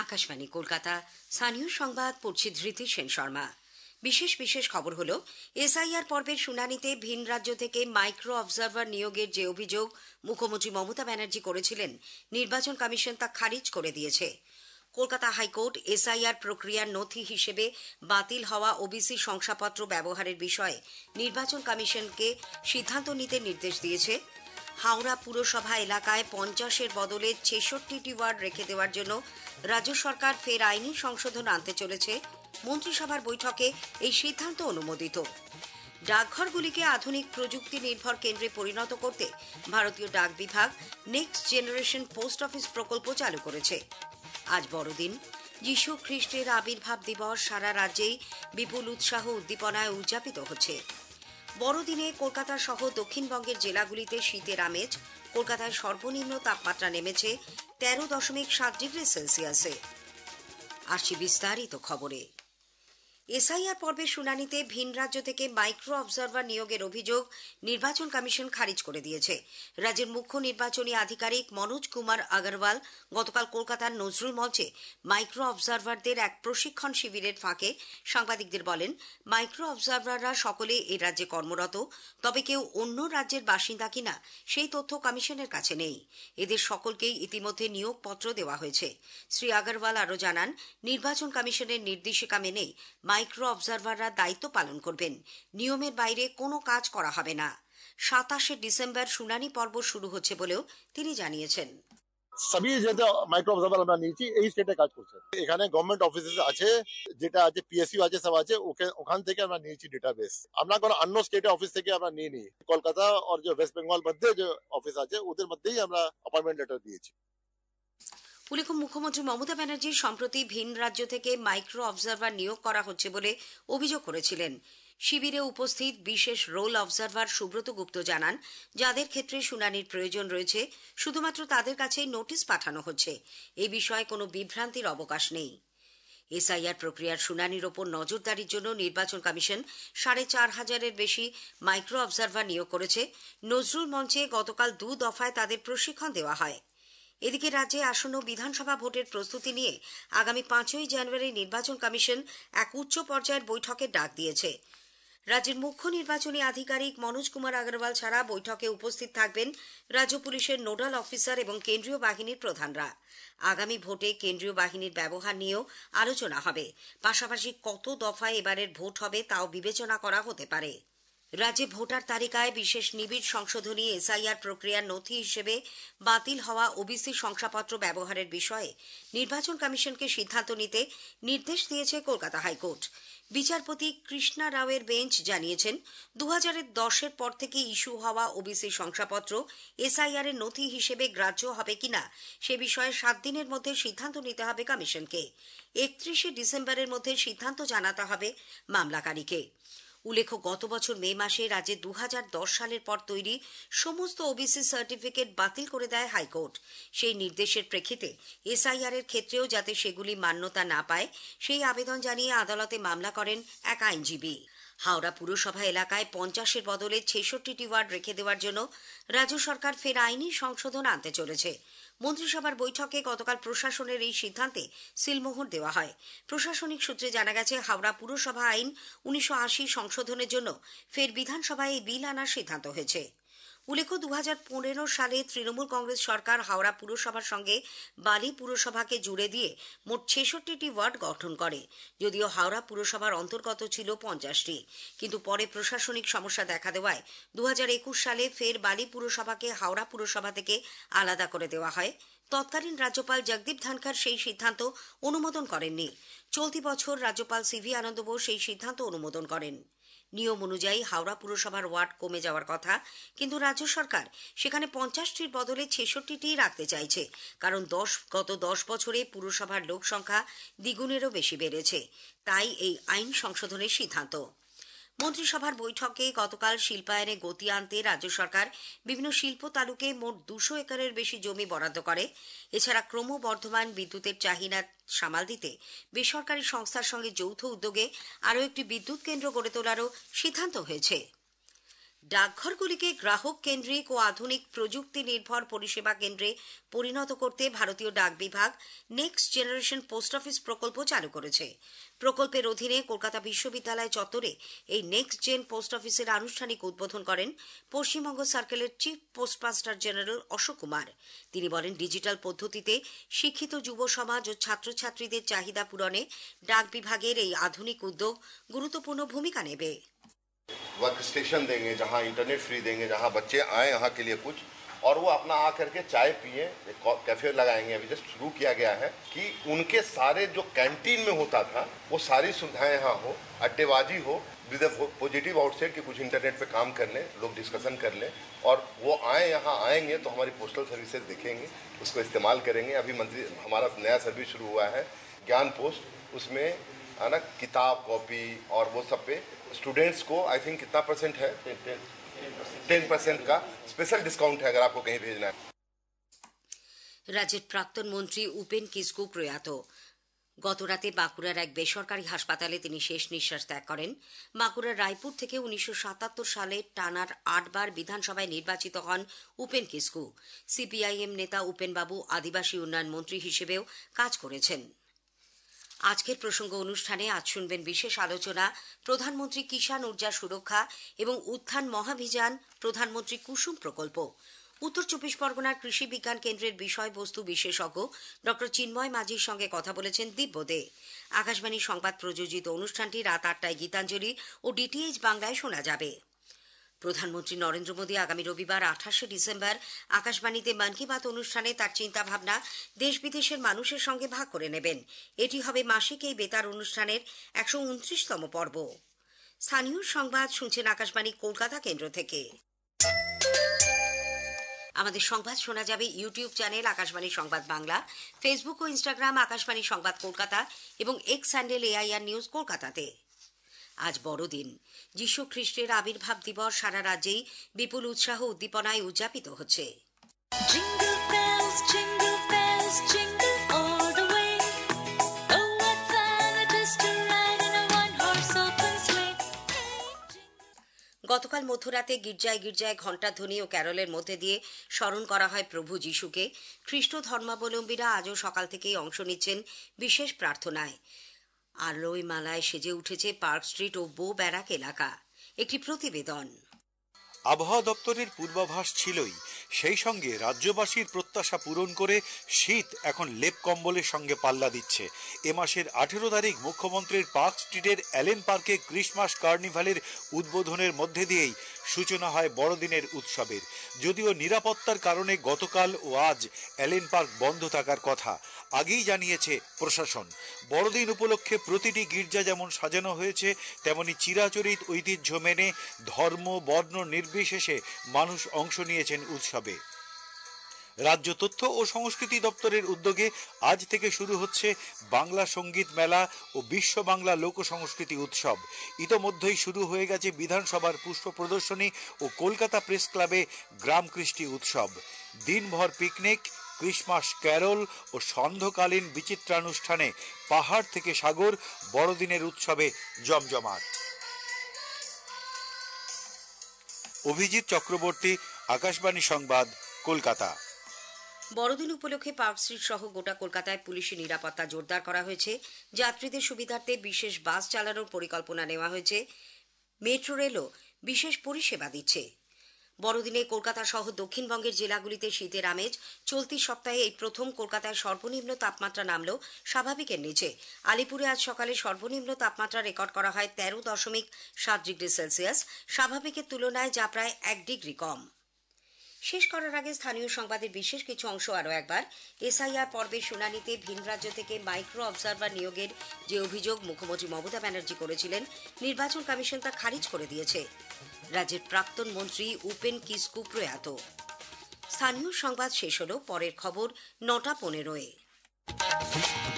আকাশবাণী কলকাতা। স্থানীয় সংবাদ পড়ছি ধৃতি সেন শর্মা। বিশেষ খবর হলো, এসআইআর পর্বের শুনানিতে ভিন রাজ্য থেকে মাইক্রো অবজারভার নিয়োগের যে অভিযোগ মুখ্যমন্ত্রী মমতা ব্যানার্জি করেছিলেন, নির্বাচন কমিশন তা খারিজ করে দিয়েছে। কলকাতা হাইকোর্ট এসআইআর প্রক্রিয়ার নথি হিসেবে বাতিল হওয়া ওবিসি শংসাপত্র ব্যবহারের বিষয়ে নির্বাচন কমিশনকে সিদ্ধান্ত নিতে নির্দেশ দিয়েছে। হাওড়া পুরসভা এলাকায় 50-এর বদলে 66টি ওয়ার্ড রেখে দেওয়ার জন্য রাজ্য সরকার ফের আইনি সংশোধন আনতে চলেছে। মন্ত্রিসভার বৈঠকে এই সিদ্ধান্ত অনুমোদিত। ডাকঘরগুলিকে আধুনিক প্রযুক্তি নির্ভর কেন্দ্রে পরিণত করতে ভারতীয় ডাক বিভাগ নেক্সট জেনারেশন পোস্ট অফিস প্রকল্প চালু করেছে। আজ বড়দিন, যীশু খ্রিস্টের আবির্ভাব দিবস সারা রাজ্যেই বিপুল উৎসাহ উদ্দীপনায় উদযাপিত হচ্ছে। বড়দিনে কলকাতা সহ দক্ষিণবঙ্গের জেলাগুলিতে শীতের আমেজ। কলকাতায় সর্বনিম্ন তাপমাত্রা নেমেছে 13.7 ডিগ্রি সেলসিয়াসে। আসছি বিস্তারিত খবরে। এসআইআর পর্বের শুনানিতে ভিন রাজ্য থেকে মাইক্রো অবজারভার নিয়োগের অভিযোগ নির্বাচন কমিশন খারিজ করে দিয়েছে। রাজ্যের মুখ্য নির্বাচনী আধিকারিক মনোজ কুমার আগরওয়াল গতকাল কলকাতার নজরুল মঞ্চে মাইক্রো অবজারভারদের এক প্রশিক্ষণ শিবিরের ফাঁকে সাংবাদিকদের বলেন, মাইক্রো অবজারভাররা সকলে এই রাজ্যে কর্মরত, তবে কেউ অন্য রাজ্যের বাসিন্দা কিনা সেই তথ্য কমিশনের কাছে নেই। এদের সকলকেই ইতিমধ্যে নিয়োগপত্র দেওয়া হয়েছে। শ্রী আগরওয়াল আরও জানান, নির্বাচন কমিশনের নির্দেশিকা মেনে মাইক্রো অবজারভাররা দায়িত্ব পালন করবেন। নিয়মের বাইরে কোনো কাজ করা হবে না। 27 ডিসেম্বর শুনানি পর্ব শুরু হচ্ছে বলেও তিনি জানিয়েছেন। সবই যেটা মাইক্রো অবজারভার আমরা নিয়েছি এই স্টেটে কাজ করছে। এখানে গভর্নমেন্ট অফিসেস আছে, যেটা আছে পিএসইউ আছে, সব আছে, ওখান থেকে আমরা নিয়েছি ডেটাবেস। আমরা কোনো অন্য স্টেটে অফিস থেকে আমরা নিইনি। কলকাতা আর যে ওয়েস্ট বেঙ্গল মধ্যে যে অফিস আছে ওদের মধ্যেই আমরা অ্যাপয়েন্টমেন্ট লেটার দিয়েছি। উল্লেখ্য, মুখ্যমন্ত্রী মমতা ব্যানার্জি সম্প্রতি ভিন রাজ্য থেকে মাইক্রো অবজারভার নিয়োগ করা হচ্ছে বলে অভিযোগ করেছিলেন। শিবিরে উপস্থিত বিশেষ রোল অবজারভার সুব্রত গুপ্ত জানান, যাদের ক্ষেত্রে শুনানির প্রয়োজন রয়েছে শুধুমাত্র তাদের কাছেই নোটিশ পাঠানো হচ্ছে। এই বিষয়ে কোনো বিভ্রান্তির অবকাশ নেই। এসআইআর প্রক্রিয়ার শুনানির ওপর নজরদারির জন্য নির্বাচন কমিশন 4,500-এর বেশি মাইক্রো অবজারভার নিয়োগ করেছে। নজরুল মঞ্চে গতকাল 2 দফায় তাদের প্রশিক্ষণ দেওয়া হয়। এদিকে রাজ্যে আসন্ন বিধানসভা ভোটের প্রস্তুতি নিয়ে আগামী 5ই জানুয়ারি নির্বাচন কমিশন এক উচ্চ পর্যায়ের বৈঠকের ডাক দিয়েছে। রাজ্যের মুখ্য নির্বাচনী আধিকারিক মনোজ কুমার আগরওয়াল ছাড়া বৈঠকে উপস্থিত থাকবেন রাজ্য পুলিশের নোডাল অফিসার এবং কেন্দ্রীয় বাহিনীর প্রধানরা। আগামী ভোটে কেন্দ্রীয় বাহিনীর ব্যবহার নিয়েও আলোচনা হবে। পাশাপাশি কত দফায় এবারের ভোট হবে তাও বিবেচনা করা হতে পারে। রাজ্যে ভোটার তালিকায় বিশেষ নিবিড় সংশোধনী এসআইআর প্রক্রিয়ার নথি হিসেবে বাতিল হওয়া ওবিসি শংসাপত্র ব্যবহারের বিষয়ে নির্বাচন কমিশনকে সিদ্ধান্ত নিতে নির্দেশ দিয়েছে কলকাতা হাইকোর্ট। বিচারপতি কৃষ্ণা রাওয়ের বেঞ্চ জানিয়েছেন, 2010-এর পর থেকে ইস্যু হওয়া ওবিসি শংসাপত্র এসআইআর এর নথি হিসেবে গ্রাহ্য হবে কিনা সে বিষয়ে 7 দিনের মধ্যে সিদ্ধান্ত নিতে হবে কমিশনকে। 31 ডিসেম্বরের মধ্যে সিদ্ধান্ত জানাতে হবে মামলাকারীকে। উল্লেখ্য, গত বছর মে মাসে রাজ্যে 2010 সালের পর তৈরি সমস্ত ওবিসি সার্টিফিকেট বাতিল করে দেয় হাইকোর্ট। সেই নির্দেশের প্রেক্ষিতে এসআইআর এর ক্ষেত্রেও যাতে সেগুলি মান্যতা না পায় সেই আবেদন জানিয়ে আদালতে মামলা করেন এক আইনজীবী। হাওড়া পুরসভা এলাকায় 50-এর বদলে 66টি ওয়ার্ড রেখে দেওয়ার জন্য রাজ্য সরকার ফের আইনি সংশোধন আনতে চলেছে। মন্ত্রিসভার বৈঠকে গতকাল প্রশাসনের এই সিদ্ধান্তে সিলমোহর দেওয়া হয়। প্রশাসনিক সূত্রে জানা গেছে, হাওড়া পুরসভা আইন 1980 সংশোধনের জন্য ফের বিধানসভায় এই বিল আনার সিদ্ধান্ত হয়েছে। উল্লেখ্য, 2015 সালে তৃণমূল কংগ্রেস সরকার হাওড়া পুরসভার সঙ্গে বালি পুরসভাকে জুড়ে দিয়ে মোট 66টি ওয়ার্ড গঠন করে। যদিও হাওড়া পুরসভার অন্তর্গত ছিল 50টি, কিন্তু পরে প্রশাসনিক সমস্যা দেখা দেওয়ায় 2021 সালে ফের বালি পুরসভাকে হাওড়া পুরসভা থেকে আলাদা করে দেওয়া হয়। তৎকালীন রাজ্যপাল জগদীপ ধনখড় সেই সিদ্ধান্ত অনুমোদন করেননি। চলতি বছর রাজ্যপাল সিভি আনন্দ বোস সেই সিদ্ধান্ত অনুমোদন করেন। নিয়ম অনুযায়ী হাওড়া পুরসভার ওয়ার্ড কমে যাওয়ার কথা, কিন্তু রাজ্য সরকার সেখানে 50টির বদলে 66টি রাখতে চাইছে। কারণ গত 10 বছরে পুরসভার লোক সংখ্যা দ্বিগুণেরও বেশি বেড়েছে। তাই এই আইন সংশোধনের সিদ্ধান্ত। মন্ত্রিসভার বৈঠকে গতকাল শিল্পায়নে গতি আনতে রাজ্য সরকার বিভিন্ন শিল্প তালুকে মোট 200 একরের বেশি জমি বরাদ্দ করে। এছাড়া ক্রমবর্ধমান বিদ্যুতের চাহিদা সামাল দিতে বেসরকারি সংস্থার সঙ্গে যৌথ উদ্যোগে আরও একটি বিদ্যুৎ কেন্দ্র গড়ে তোলারও সিদ্ধান্ত হয়েছে। ডাকঘরগুলিকে গ্রাহক কেন্দ্রিক ও আধুনিক প্রযুক্তি নির্ভর পরিষেবা কেন্দ্রে পরিণত করতে ভারতীয় ডাক বিভাগ নেক্সট জেনারেশন পোস্ট অফিস প্রকল্প চালু করেছে। প্রকল্পের অধীনে কলকাতা বিশ্ববিদ্যালয় চত্বরে এই নেক্সট জেন পোস্ট অফিসের আনুষ্ঠানিক উদ্বোধন করেন পশ্চিমবঙ্গ সার্কেলের chief postmaster general Ashok Kumar. তিনি বলেন, ডিজিটাল পদ্ধতিতে শিক্ষিত যুব সমাজ ও ছাত্রছাত্রীদের চাহিদা পূরণে ডাক বিভাগের এই আধুনিক উদ্যোগ গুরুত্বপূর্ণ ভূমিকা নেবে। वर्क स्टेशन देंगे, जहाँ इंटरनेट फ्री देंगे, जहाँ बच्चे आए यहाँ के लिए कुछ और वो अपना आ करके चाय पिए, कैफे लगाएंगे। अभी जस्ट शुरू किया गया है कि उनके सारे जो कैंटीन में होता था वो सारी सुविधाएं यहाँ हो, अड्डेबाजी हो विद पॉजिटिव आउटसाइड कि कुछ इंटरनेट पे काम कर लें, लोग डिस्कशन कर लें और वो आए यहाँ आएंगे तो हमारी पोस्टल सर्विसेज देखेंगे, उसको इस्तेमाल करेंगे। अभी मंत्री हमारा नया सर्विस शुरू हुआ है ज्ञान पोस्ट, उसमें है ना किताब कॉपी और वो सब पे स्टूडेंट्स को आई थिंक कितना परसेंट है 10% का स्पेशल डिस्काउंट है अगर आपको कहीं भेजना है। রাজ্যের প্রাক্তন মন্ত্রী উপেন কিসকু প্রয়াত। গতরাতে বাঁকুড়ার এক বেসরকারি হাসপাতালে তিনি শেষ নিঃশ্বাস ত্যাগ করেন। বাঁকুড়ার রায়পুর থেকে 1977 সালে টানার 8 বার বিধানসভায় নির্বাচিত হন উপেন কিসকু। সিপিআইএম নেতা উপেনবাবু আদিবাসী উন্নয়ন মন্ত্রী হিসেবেও কাজ করেছেন। আজকের প্রসঙ্গ অনুষ্ঠানে আজ শুনবেন বিশেষ আলোচনা প্রধানমন্ত্রী কিষাণ ঊর্জা সুরক্ষা এবং উত্থান মহাভিযান প্রধানমন্ত্রী কুসুম প্রকল্প। উত্তর 24 পরগনার কৃষি বিজ্ঞান কেন্দ্রের বিষয়বস্তু বিশেষজ্ঞ ডক্টর চিন্ময় মাঝির সঙ্গে কথা বলেছেন দিব্য দে। আকাশবাণী সংবাদ প্রযোজিত অনুষ্ঠানটি রাত 8টায় গীতাঞ্জলি ও ডিটিএইচ বাংলায় শোনা যাবে। প্রধানমন্ত্রী নরেন্দ্র মোদী আগামী রবিবার 28শে ডিসেম্বর আকাশবাণীতে মন কি বাত অনুষ্ঠানে তার চিন্তাভাবনা দেশ বিদেশের মানুষের সঙ্গে ভাগ করে নেবেন। এটি হবে মাসিক এই বেতার অনুষ্ঠানের 129তম পর্ব। স্থানীয় সংবাদ শুনছেন আকাশবাণী কলকাতা কেন্দ্র থেকে। আমাদের সংবাদ শোনা যাবে YouTube channel Akashvani Sangbad Bangla, Facebook ও ইনস্টাগ্রাম আকাশবাণী সংবাদ কলকাতা এবং এক্স হ্যান্ডেল এআইআর নিউজ কলকাতাতে। আজ বড়দিন। যীশু খ্রিস্টের আবির্ভাব দিবস সারা রাজ্যেই বিপুল উৎসাহ উদ্দীপনায় উদযাপিত হচ্ছে। গতকাল মধ্যরাতে গির্জায় গির্জায় ঘণ্টাধ্বনি ও ক্যারলের মধ্যে দিয়ে স্মরণ করা হয় প্রভু যীশুকে। খ্রিস্ট ধর্মাবলম্বীরা আজও সকাল থেকেই অংশ নিচ্ছেন বিশেষ প্রার্থনায়। আলোয় মালায় সেজে উঠেছে পার্ক স্ট্রিট ও বো ব্যারাক এলাকা। একটি প্রতিবেদন। আবহাওয়া দপ্তরের পূর্বাভাস ছিলই, সেই সঙ্গে রাজ্যবাসীর প্রত্যাশা পূরণ করে শীত এখন লেপ কম্বলের সঙ্গে পাল্লা দিচ্ছে। এ মাসের 18 তারিখ মুখ্যমন্ত্রীর পার্ক স্ট্রিটের অ্যালেন পার্কে ক্রিসমাস কার্নিভালের উদ্বোধনের মধ্যে দিয়েই সূচনা হয় বড়দিনের উৎসবের। যদিও নিরাপত্তার কারণে গতকাল ও আজ অ্যালেন পার্ক বন্ধ থাকার কথা আগেই জানিয়েছে প্রশাসন। বড়দিন উপলক্ষে প্রতিটি গির্জা যেমন সাজানো হয়েছে, তেমনি চিরাচরিত ঐতিহ্য মেনে ধর্ম বর্ণ নির্বিশেষে মানুষ অংশ নিয়েছেন উৎসবে। রাজ্য তথ্য ও সংস্কৃতি দপ্তরের উদ্যোগে আজ থেকে শুরু হচ্ছে বাংলা সঙ্গীত মেলা ও বিশ্ব বাংলা লোক সংস্কৃতি উৎসব। ইতোমধ্যেই শুরু হয়ে গেছে বিধানসভার পুষ্প প্রদর্শনী ও কলকাতা প্রেস ক্লাবে গ্রাম কৃষ্টি উৎসব। দিনভর পিকনিক, ক্রিসমাস ক্যারল ও সন্ধ্যাকালীন বিচিত্রানুষ্ঠানে পাহাড় থেকে সাগর বড়দিনের উৎসবে জমজমাট। অভিজিৎ চক্রবর্তী, আকাশবাণী সংবাদ, কলকাতা। বড়দিন উপলক্ষে পার্ক স্ট্রিট সহ গোটা কলকাতায় পুলিশি নিরাপত্তা জোরদার করা হয়েছে। যাত্রীদের সুবিধার্থে বিশেষ বাস চালানোর পরিকল্পনা নেওয়া হয়েছে। মেট্রো রেলও বিশেষ পরিষেবা দিচ্ছে। বড়দিনে কলকাতা সহ দক্ষিণবঙ্গের জেলাগুলিতে শীতের আমেজ। চলতি সপ্তাহে এই প্রথম কলকাতায় সর্বনিম্ন তাপমাত্রা নামল স্বাভাবিকের নিচে। আলিপুরে আজ সকালে সর্বনিম্ন তাপমাত্রা রেকর্ড করা হয় 13.7 ডিগ্রি সেলসিয়াস, স্বাভাবিকের তুলনায় যা প্রায় 1 ডিগ্রি কম। শেষ করার আগে স্থানীয় সংবাদের বিশেষ কিছু অংশ আরও একবার। এসআইআর পর্বের শুনানিতে ভিন রাজ্য থেকে মাইক্রো অবজারভার নিয়োগের যে অভিযোগ মুখ্যমন্ত্রী মমতা ব্যানার্জি করেছিলেন, নির্বাচন কমিশন তা খারিজ করে দিয়েছে। রাজ্যের প্রাক্তন মন্ত্রী উপেন কিসকু প্রয়াত। স্থানীয় সংবাদ শেষ হল। পরের খবর 9টা 15-এ।